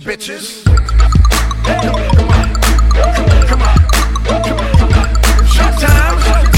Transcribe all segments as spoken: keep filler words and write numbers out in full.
bitches. Hey, come on, come on, come on, come on. Showtime.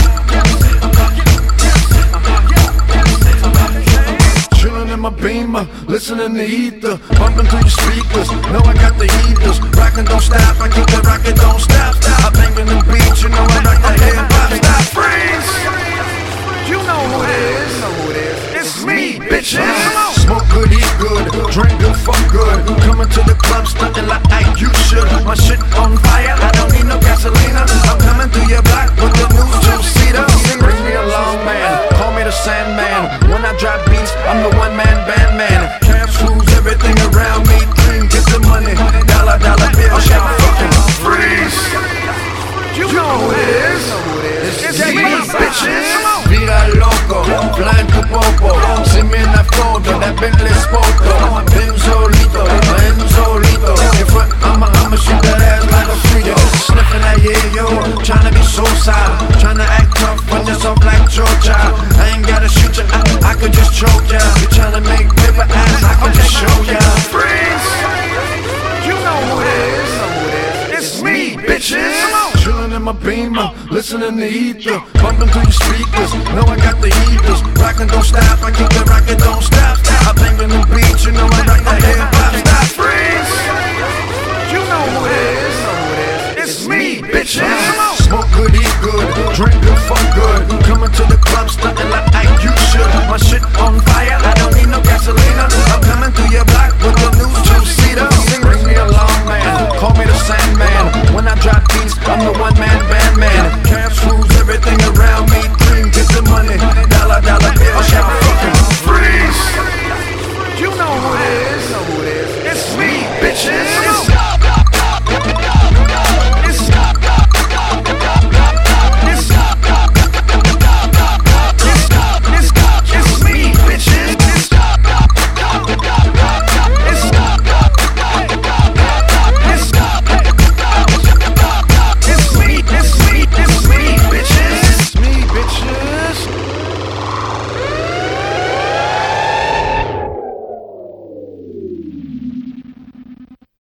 Chillin' in my Beamer, listening to ether, bumping through your speakers. Know I got the heaters, rockin' don't stop. I keep the rocket, don't stop. I bang in the beach, you know I rock the hip hop. Stop, freeze. You know who it is. You know who it is. It's me, bitches. Smoke good, eat good, drink good, fuck good. Coming to the club, stunting like Ike, you should. My shit on fire, I don't need no gasolina. I'm coming through your block with the new two-seater. Bring me along, man, call me the Sandman. When I drop beats, I'm the one-man band, man. Cash rules everything around me. Dream, get the money, dollar, dollar bill, shout fucking freeze. You know who it is. It's me, bitches. Vida loco, flying to popo. See me in that photo, that Bentley Spoto. Ben solito, ben solito. In front, I'ma, I'ma shoot that ass like a Frito. Sniffing that yeah, yo, tryna be so side. Tryna act tough, but just off like Georgia. I ain't gotta shoot ya, I, I could just choke ya. You tryna make paper ass, I can just show ya. Freeze! You know who it is. It's me, bitches. Chillin' in my Beamer, listening to ether, bumping through your speakers. Know I got the heaters, rockin' don't stop. I keep the rocket, don't stop. I bang in the beach, you know I rock the hip hop. Stop, freeze. You know who it is. It's me, bitches. Smoke good, eat good, drink good, fuck good. Coming to the club, stunting like